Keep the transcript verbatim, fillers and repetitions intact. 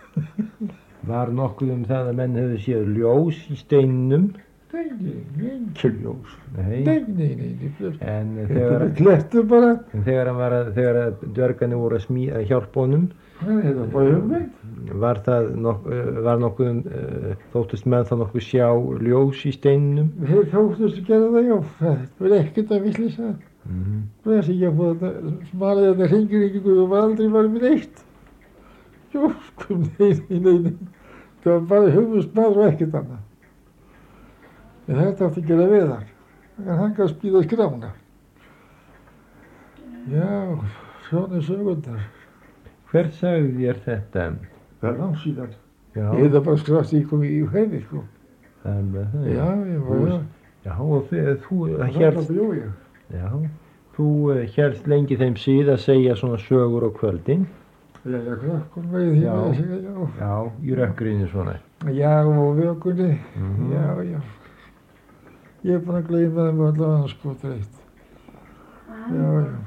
Var nokkuð um það að menn hefðu séð ljós í steinnum? Nei, nei, ekki ljós. Nei. Nei, nei, nei, nei. En Þetta þegar, er klettur bara. en þegar, hann var að, þegar að dvergarnir voru að, smí, að hjálpa honum, Þetta er bara hugmynd. var, það nok, var nokkuð, uh, þóttust menn þá nokkuð sjá ljós í steinnum? Þeir þóttust að gera það, já. Það var ekkert að villisa. Mm -hmm. Þess að ég fóð þetta, smalið þetta hringringingu og var aldrei verið með eitt. Jó, sko, nei, nei, nei, nei. Það var bara hugmyndsmaður og ekkert annað. En þetta átti að gera við hann. En hann gaf spýða skrána. Já, svona sögundar. Hver sagði þér þetta? Það er langt síðan. Já, Ég hefði bara skrátt í komið í hefði, sko. það er með það. Já, ég var, Þú- já. Já, og þið, þú Það hérst, bjó ég. já, þú hérst lengi þeim síð að segja svona sögur á kvöldin. Já, já, krakkun með því Já. að segja, já. Já, í rökkrinu svona. Já, og vökunni. Mhm. Já, já. Ég er búinn að gleyma þeim allavega sko dreitt. Já, já.